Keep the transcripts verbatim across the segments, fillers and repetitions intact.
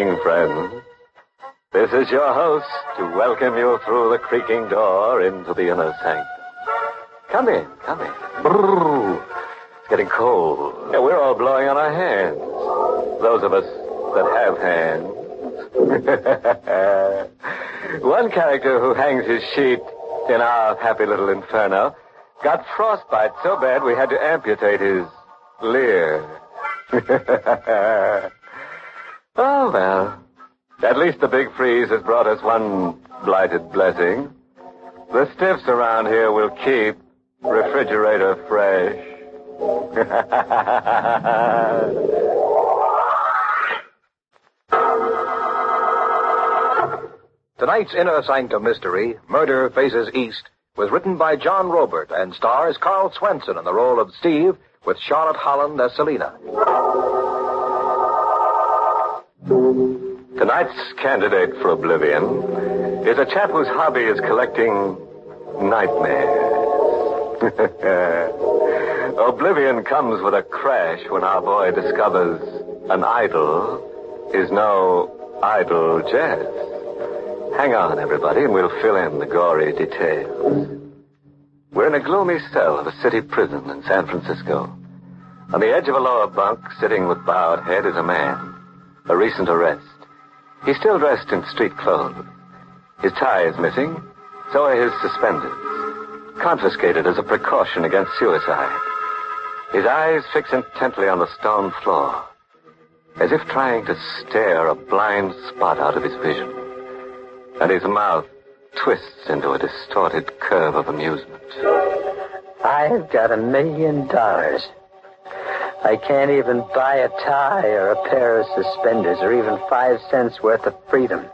evening, friends. This is your host to welcome you through the creaking door into the inner sanctum. Come in, come in. Brrr. It's getting cold. Yeah, we're all blowing on our hands. Those of us that have hands. One character who hangs his sheet in our happy little inferno got frostbite so bad we had to amputate his leer. Oh, well. At least the big freeze has brought us one blighted blessing. The stiffs around here will keep refrigerator fresh. Tonight's Inner Sanctum mystery, Murder Faces East, was written by John Robert and stars Carl Swenson in the role of Steve with Charlotte Holland as Selina. Tonight's candidate for oblivion is a chap whose hobby is collecting nightmares. Oblivion comes with a crash when our boy discovers an idol is no idle jest. Hang on, everybody, and we'll fill in the gory details. We're in a gloomy cell of a city prison in San Francisco. On the edge of a lower bunk, sitting with bowed head, is a man. A recent arrest. He's still dressed in street clothes. His tie is missing, so are his suspenders, confiscated as a precaution against suicide. His eyes fix intently on the stone floor, as if trying to stare a blind spot out of his vision. And his mouth twists into a distorted curve of amusement. I've got a million dollars. I can't even buy a tie or a pair of suspenders or even five cents worth of freedom.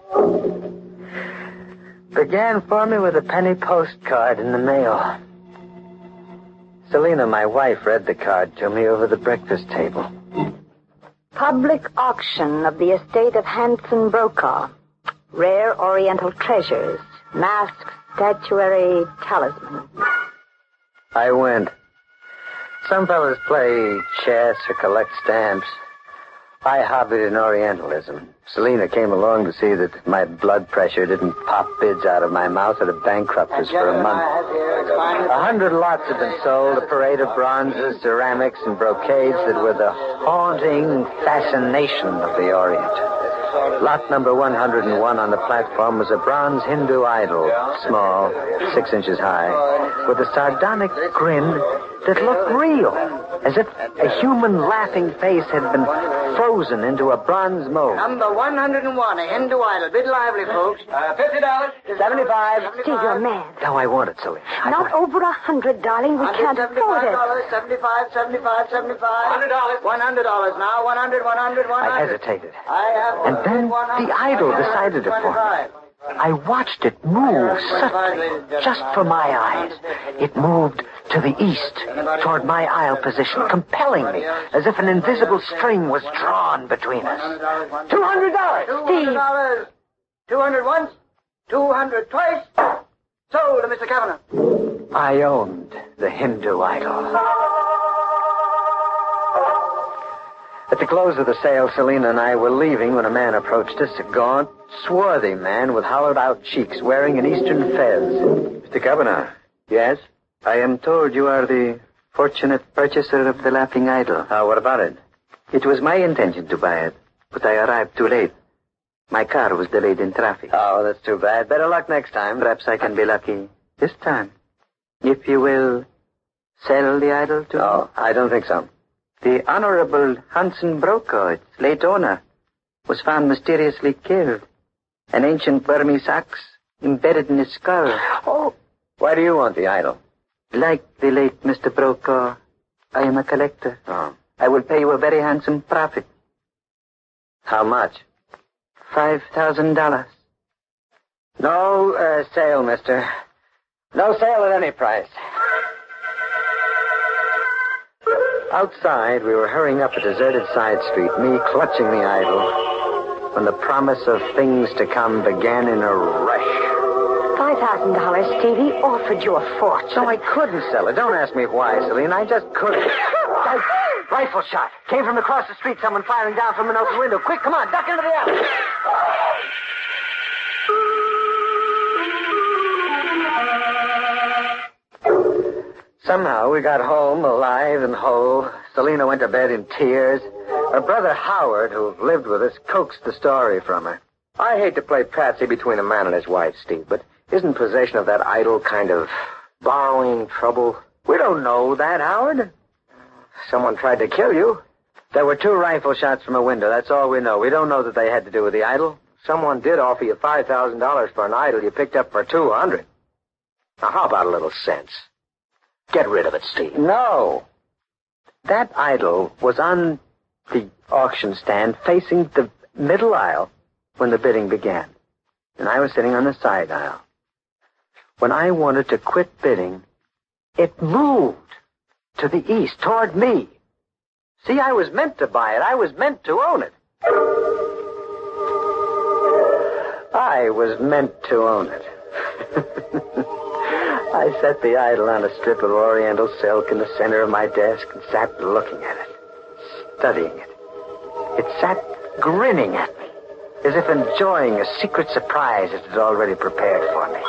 Began for me with a penny postcard in the mail. Selina, my wife, read the card to me over the breakfast table. Public auction of the estate of Hanson Brokaw. Rare Oriental treasures. Masked statuary talisman. I went. Some fellas play chess or collect stamps. I hobbied in Orientalism. Selina came along to see that my blood pressure didn't pop bids out of my mouth or to bankrupt us for a month. A hundred lots had been sold, a parade of bronzes, ceramics, and brocades that were the haunting fascination of the Orient. Lot number one hundred one on the platform was a bronze Hindu idol, small, six inches high, with a sardonic grin that looked real, as if a human laughing face had been frozen into a bronze mold. Number one hundred one, a Hindu idol. Bid lively, folks. Uh, fifty dollars. seventy-five. Steve, you're mad. No, I want it, Selina. Not over a hundred, darling. We can't afford it. seventy-five, seventy-five, seventy-five. one hundred dollars. one hundred dollars now. one hundred, one hundred, one hundred. I hesitated. I have And then the idol decided it for me. I watched it move subtly, just for my eyes. It moved to the east, toward my aisle position, compelling me, as if an invisible string was drawn between us. Two hundred dollars! two hundred dollars. Two hundred once, two hundred twice. Sold to Mister Kavanagh. I owned the Hindu idol. At the close of the sale, Selina and I were leaving when a man approached us, a gaunt, swarthy man with hollowed-out cheeks, wearing an eastern fez. Mister Kavanagh. Yes? I am told you are the fortunate purchaser of the laughing idol. Oh, what about it? It was my intention to buy it, but I arrived too late. My car was delayed in traffic. Oh, that's too bad. Better luck next time. Perhaps I can be lucky this time. If you will sell the idol to me. Oh, I don't think so. The Honorable Hanson Brokaw, its late owner, was found mysteriously killed. An ancient Burmese axe embedded in his skull. Oh. Why do you want the idol? Like the late Mister Brokaw, I am a collector. Oh. I will pay you a very handsome profit. How much? Five thousand dollars. No uh, sale, mister. No sale at any price. Outside, we were hurrying up a deserted side street, me clutching the idol, when the promise of things to come began in a rush. five thousand dollars, Steve. He offered you a fortune. So I couldn't sell it. Don't ask me why, Selena. I just couldn't. I, rifle shot. Came from across the street. Someone firing down from an open window. Quick, come on. Duck into the alley. Somehow we got home alive and whole. Selena went to bed in tears. Her brother Howard, who lived with us, coaxed the story from her. I hate to play patsy between a man and his wife, Steve, but isn't possession of that idol kind of borrowing trouble? We don't know that, Howard. Someone tried to kill you. There were two rifle shots from a window. That's all we know. We don't know that they had to do with the idol. Someone did offer you five thousand dollars for an idol you picked up for two hundred dollars. Now, how about a little sense? Get rid of it, Steve. No. That idol was on the auction stand facing the middle aisle when the bidding began. And I was sitting on the side aisle. When I wanted to quit bidding, it moved to the east, toward me. See, I was meant to buy it. I was meant to own it. I was meant to own it. I set the idol on a strip of oriental silk in the center of my desk and sat looking at it, studying it. It sat grinning at me, as if enjoying a secret surprise it had already prepared for me.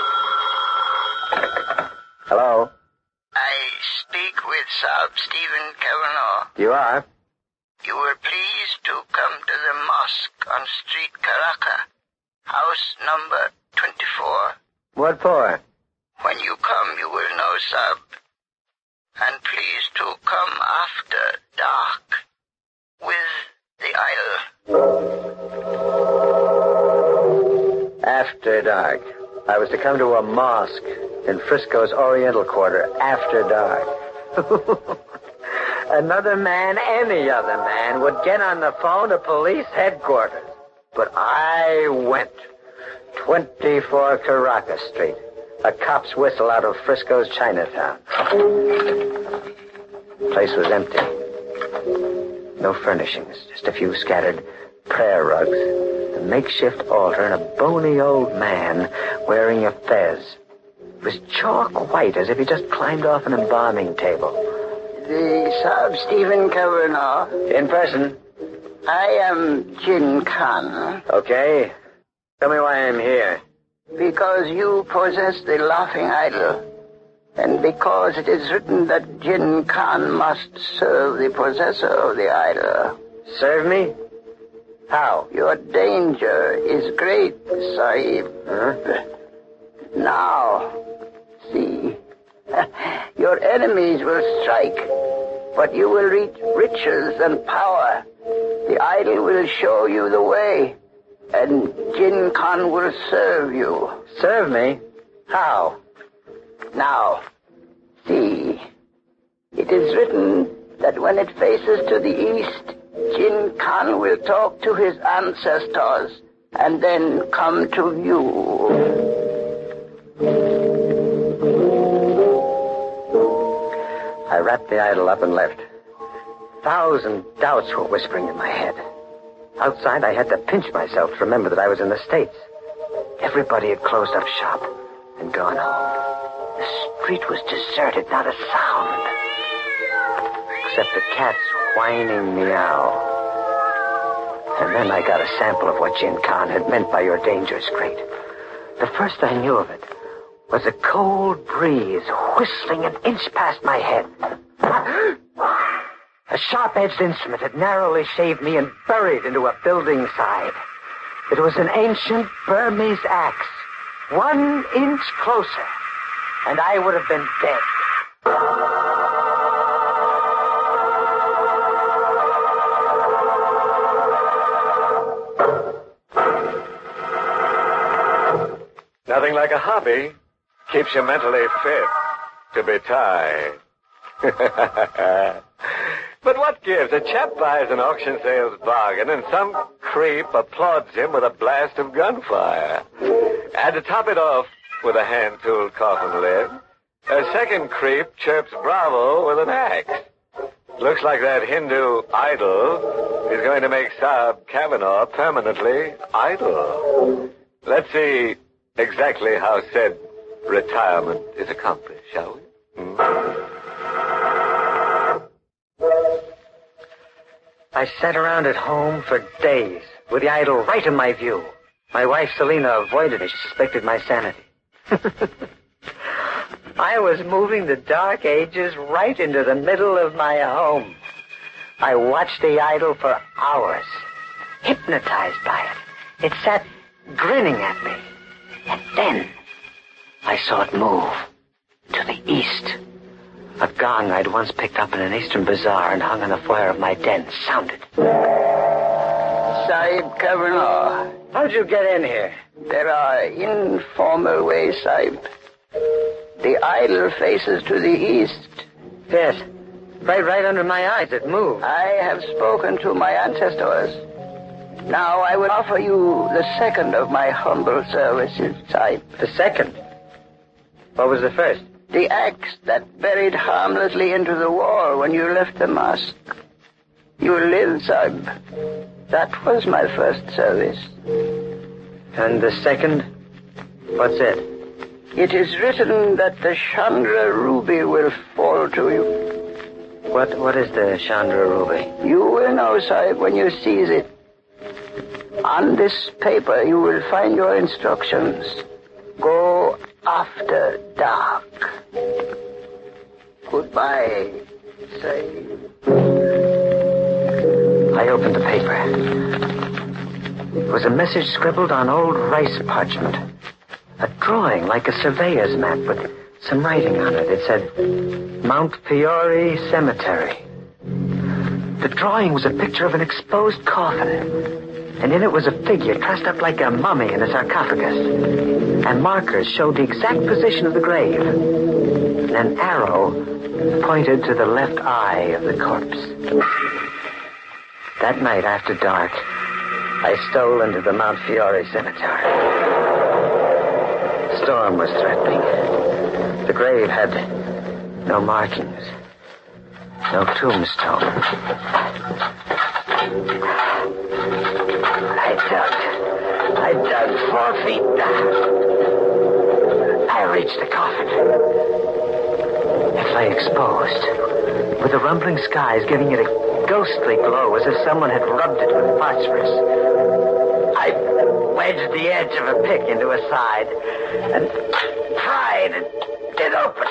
Hello? I speak with Sir Stephen Kavanaugh. You are? You were pleased to come to the mosque on Street Caracas, house number twenty-four. What for? When you come, you will know, sir. And please to come after dark with the idol. After dark. I was to come to a mosque in Frisco's Oriental Quarter after dark. Another man, any other man, would get on the phone to police headquarters. But I went. twenty-four Caracas Street. A cop's whistle out of Frisco's Chinatown. The place was empty. No furnishings, just a few scattered prayer rugs, a makeshift altar, and a bony old man wearing a fez. It was chalk white, as if he just climbed off an embalming table. The Sir Stephen Kavanaugh. In person. I am Jin Khan. Okay. Tell me why I'm here. Because you possess the laughing idol, and because it is written that Jin Khan must serve the possessor of the idol. Serve me? How? Your danger is great, Sahib. Huh? Now, see, your enemies will strike, but you will reach riches and power. The idol will show you the way. And Jin Khan will serve you. Serve me? How? Now, see. It is written that when it faces to the east, Jin Khan will talk to his ancestors and then come to you. I wrapped the idol up and left. Thousand doubts were whispering in my head. Outside, I had to pinch myself to remember that I was in the States. Everybody had closed up shop and gone home. The street was deserted, not a sound. Except a cat's whining meow. And then I got a sample of what Jin Khan had meant by your danger's great. The first I knew of it was a cold breeze whistling an inch past my head. A sharp-edged instrument had narrowly shaved me and buried into a building side. It was an ancient Burmese axe, one inch closer, and I would have been dead. Nothing like a hobby. Keeps you mentally fit to be tied. But what gives? A chap buys an auction sales bargain and some creep applauds him with a blast of gunfire. And to top it off with a hand-tooled coffin lid, a second creep chirps bravo with an axe. Looks like that Hindu idol is going to make Saab Kavanaugh permanently idle. Let's see exactly how said retirement is accomplished, shall we? Hmm? I sat around at home for days with the idol right in my view. My wife, Selina, avoided me. She suspected my sanity. I was moving the Dark Ages right into the middle of my home. I watched the idol for hours, hypnotized by it. It sat grinning at me. And then I saw it move to the east. A gong I'd once picked up in an eastern bazaar and hung on the foyer of my den sounded. Sahib Governor. How'd you get in here? There are informal ways, Sahib. The idol faces to the east. Yes. Right, right under my eyes. It moved. I have spoken to my ancestors. Now I will offer you the second of my humble services, Sahib. The second? What was the first? The axe that buried harmlessly into the wall when you left the mosque. You live, Sahib. That was my first service. And the second? What's it? It is written that the Chandra ruby will fall to you. What? What is the Chandra ruby? You will know, Sahib, when you seize it. On this paper you will find your instructions. Go after dark. Goodbye, Sahib. I opened the paper. It was a message scribbled on old rice parchment. A drawing like a surveyor's map with some writing on it. It said, Mount Fiore Cemetery. The drawing was a picture of an exposed coffin. And in it was a figure dressed up like a mummy in a sarcophagus. And markers showed the exact position of the grave. And an arrow pointed to the left eye of the corpse. That night after dark, I stole into the Mount Fiore Cemetery. Storm was threatening. The grave had no markings, no tombstone. I dug. I dug four feet down. I reached the coffin. It lay exposed, with the rumbling skies giving it a ghostly glow as if someone had rubbed it with phosphorus. I wedged the edge of a pick into a side and pried it, it open.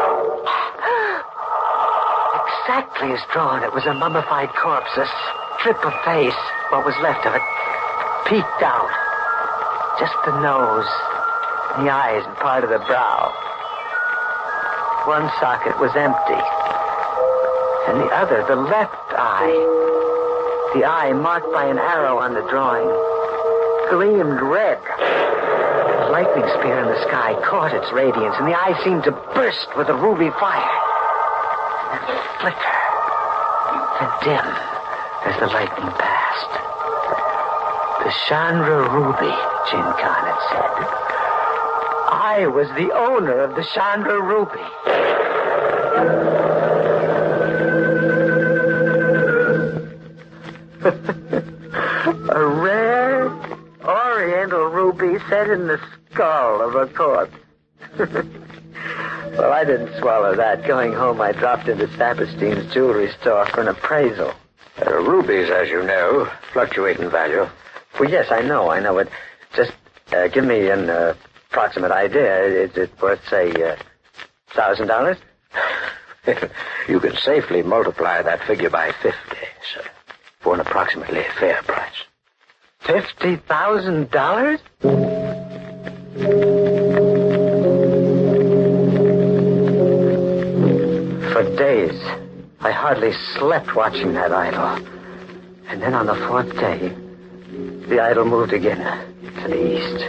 Exactly as drawn, it was a mummified corpse, a strip of face, what was left of it, peeked out. Just the nose, the eyes, and part of the brow. One socket was empty. And the other, the left eye, the eye marked by an arrow on the drawing, gleamed red. A lightning spear in the sky caught its radiance, and the eye seemed to burst with a ruby fire. And flicker, and dim as the lightning passed. The Chandra ruby, Jin Khan had said. I was the owner of the Chandra ruby. A rare oriental ruby set in the skull of a corpse. Well, I didn't swallow that. Going home, I dropped into Saperstein's jewelry store for an appraisal. Uh, rubies, as you know, fluctuate in value. Well, yes, I know, I know. But just uh, give me an uh, approximate idea. Is it worth, say, a uh, thousand dollars? You can safely multiply that figure by fifty, sir, for an approximately fair price. Fifty thousand dollars? For days, I hardly slept watching that idol. And then on the fourth day, the idol moved again to the east.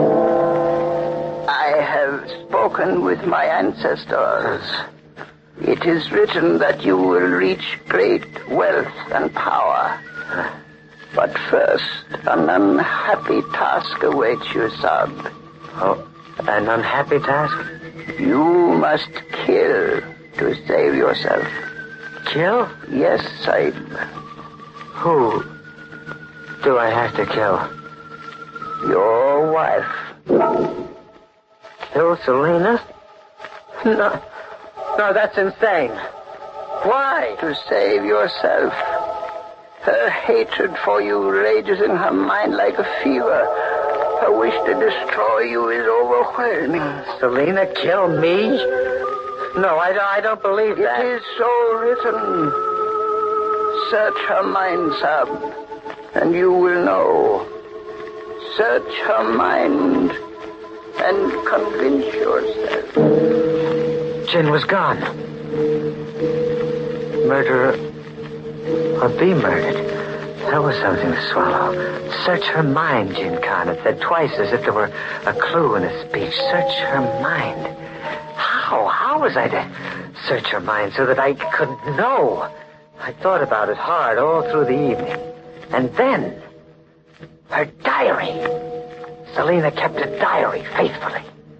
I have spoken with my ancestors. It is written that you will reach great wealth and power. But first, an unhappy task awaits you, Sahib. Oh, an unhappy task? You must kill to save yourself. Kill? Yes, Sahib. Who do I have to kill? Your wife. Kill Selena? No. No, that's insane. Why? To save yourself. Her hatred for you rages in her mind like a fever. Her wish to destroy you is overwhelming. Selena kill me? No, I, I don't believe that. It is so written. Search her mind, Sab, and you will know. Search her mind and convince yourself. Jin was gone. Murderer or be murdered. That was something to swallow. Search her mind, Jin Khan. It said twice as if there were a clue in his speech. Search her mind. How? How was I to search her mind so that I couldn't know? I thought about it hard all through the evening. And then, her diary. Selena kept a diary faithfully.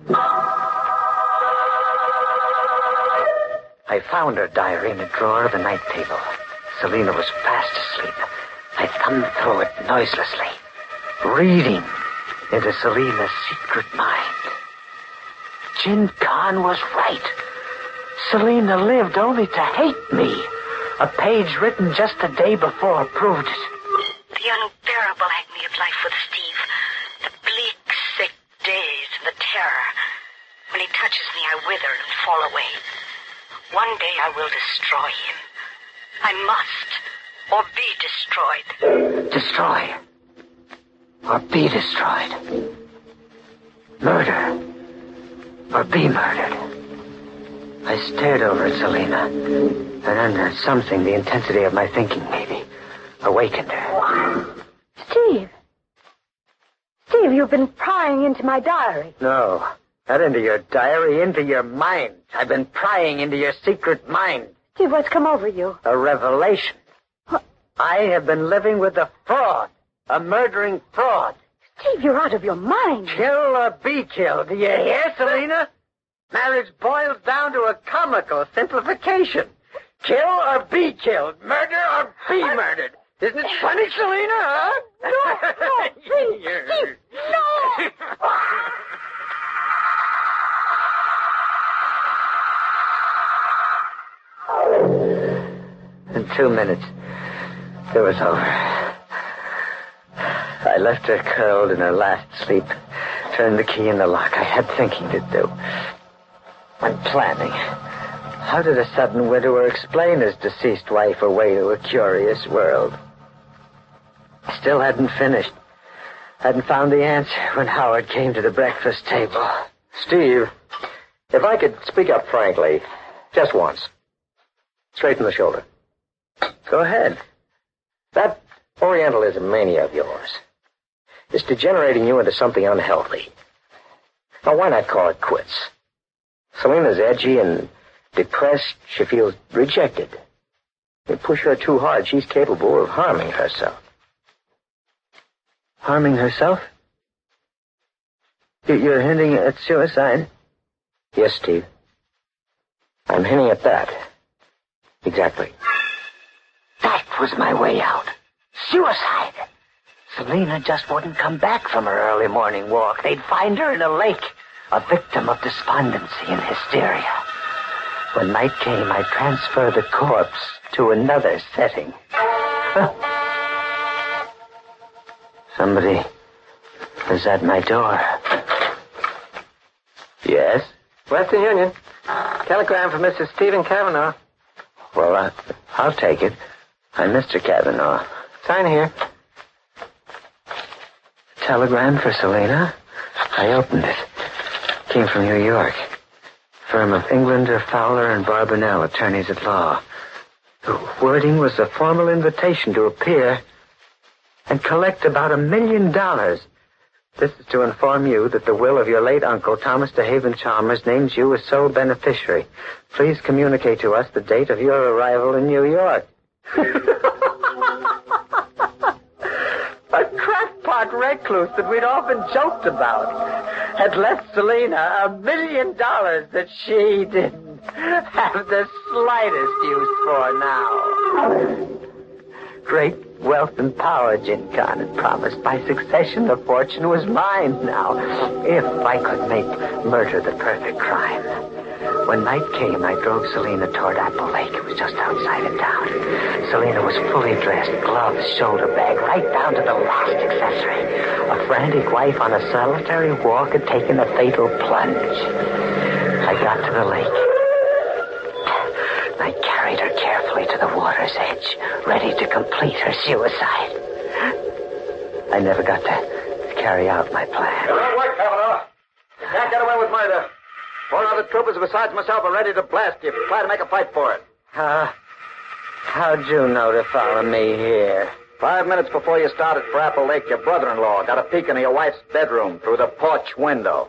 I found her diary in a drawer of the night table. Selena was fast asleep. I thumbed through it noiselessly, reading into Selena's secret mind. Jin Khan was right. Selena lived only to hate me. A page written just the day before proved it. The unbearable agony of life with Steve. The bleak, sick days and the terror. When he touches me, I wither and fall away. One day I will destroy him. I must, or be destroyed. Destroy. Or be destroyed. Murder. Or be murdered. I stared over at Selena, and then something, the intensity of my thinking maybe, awakened her. Steve. Steve, you've been prying into my diary. No, not into your diary, into your mind. I've been prying into your secret mind. Steve, what's come over you? A revelation. What? I have been living with a fraud, a murdering fraud. Steve, you're out of your mind. Kill or be killed. Do you hear, Selena? Marriage boils down to a comical simplification. Kill or be killed. Murder or be murdered. Isn't it funny, Selena, huh? No, no, please, Steve, no! In two minutes, it was over. I left her curled in her last sleep, turned the key in the lock. I had thinking to do. I'm planning. How did a sudden widower explain his deceased wife away to a curious world? I still hadn't finished. Hadn't found the answer when Howard came to the breakfast table. Steve, if I could speak up frankly, just once. Straight in the shoulder. Go ahead. That Orientalism mania of yours is degenerating you into something unhealthy. Now, why not call it quits? Selena's edgy and depressed. She feels rejected. You push her too hard, she's capable of harming herself. Harming herself? You're hinting at suicide? Yes, Steve. I'm hinting at that. Exactly. That was my way out. Suicide. Selena just wouldn't come back from her early morning walk. They'd find her in a lake, a victim of despondency and hysteria. When night came, I transferred the corpse to another setting. Huh. Somebody is at my door. Yes? Western Union. Telegram for Mister Stephen Kavanaugh. Well, uh, I'll take it. I'm Mister Kavanaugh. Sign here. Telegram for Selena? I opened it. Came from New York. Firm of Englander, Fowler, and Barbanel, attorneys at law. The wording was a formal invitation to appear and collect about a million dollars. This is to inform you that the will of your late uncle, Thomas DeHaven Chalmers, names you as sole beneficiary. Please communicate to us the date of your arrival in New York. A crackpot recluse that we'd often joked about had left Selena a million dollars that she didn't have the slightest use for now. Great wealth and power Jin Khan had promised. My succession of fortune was mine now, if I could make murder the perfect crime. When night came, I drove Selina toward Apple Lake. It was just outside of town. Selina was fully dressed, gloves, shoulder bag, right down to the last accessory. A frantic wife on a solitary walk had taken a fatal plunge. I got to the lake. I carried her carefully to the water's edge, ready to complete her suicide. I never got to carry out my plan. It won't work, Kavanaugh. You can't get away with murder. Four other troopers besides myself are ready to blast you if you try to make a fight for it. Uh, how'd you know to follow me here? Five minutes before you started for Apple Lake, your brother-in-law got a peek into your wife's bedroom through the porch window.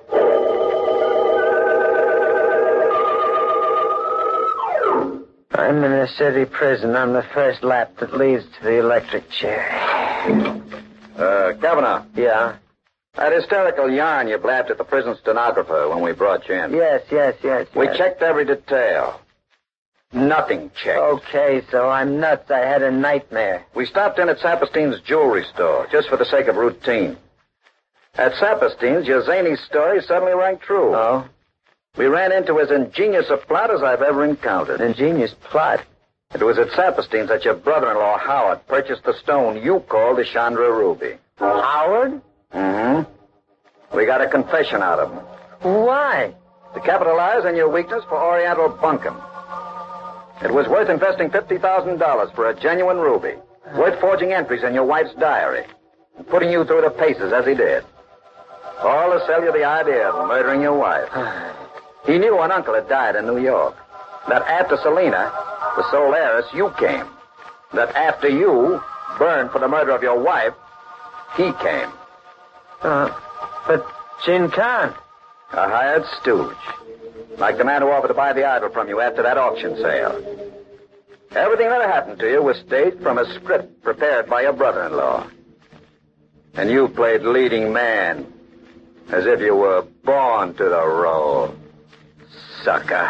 I'm in a city prison on the first lap that leads to the electric chair. Uh, Kavanaugh. Yeah? That hysterical yarn you blabbed at the prison stenographer when we brought you in. Yes, yes, yes, We yes. checked every detail. Nothing checked. Okay, so I'm nuts. I had a nightmare. We stopped in at Saperstein's jewelry store, just for the sake of routine. At Saperstein's, your zany story suddenly rang true. Oh? We ran into as ingenious a plot as I've ever encountered. An ingenious plot. It was at Saperstein's that your brother-in-law, Howard, purchased the stone you called the Chandra Ruby. Howard? Mm-hmm. We got a confession out of him. Why? To capitalize on your weakness for Oriental bunkum. It was worth investing fifty thousand dollars for a genuine ruby. Worth forging entries in your wife's diary. And putting you through the paces as he did. All to sell you the idea of murdering your wife. He knew an uncle had died in New York. That after Selina, the sole heiress, you came. That after you burned for the murder of your wife, he came. Uh, but Jin Khan. A hired stooge. Like the man who offered to buy the idol from you after that auction sale. Everything that happened to you was staged from a script prepared by your brother-in-law. And you played leading man. As if you were born to the role. Sucker.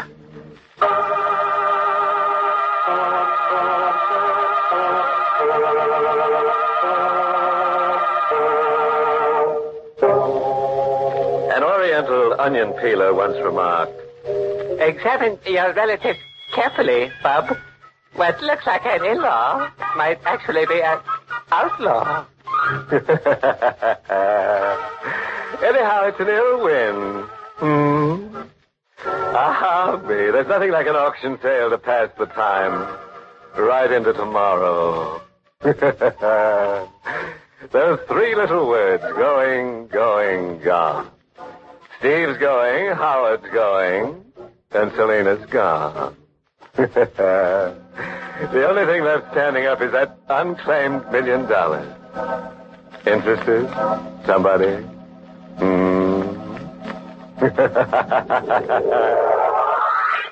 An Oriental onion peeler once remarked, Examine your relative carefully, Bub. What looks like an in-law might actually be an outlaw. anyhow, it's an ill wind. Hmm? Ah, me. There's nothing like an auction sale to pass the time. Right into tomorrow. Those three little words, going, going, gone. Steve's going, Howard's going, and Selina's gone. The only thing left standing up is that unclaimed million dollars. Interested? Somebody? Hmm.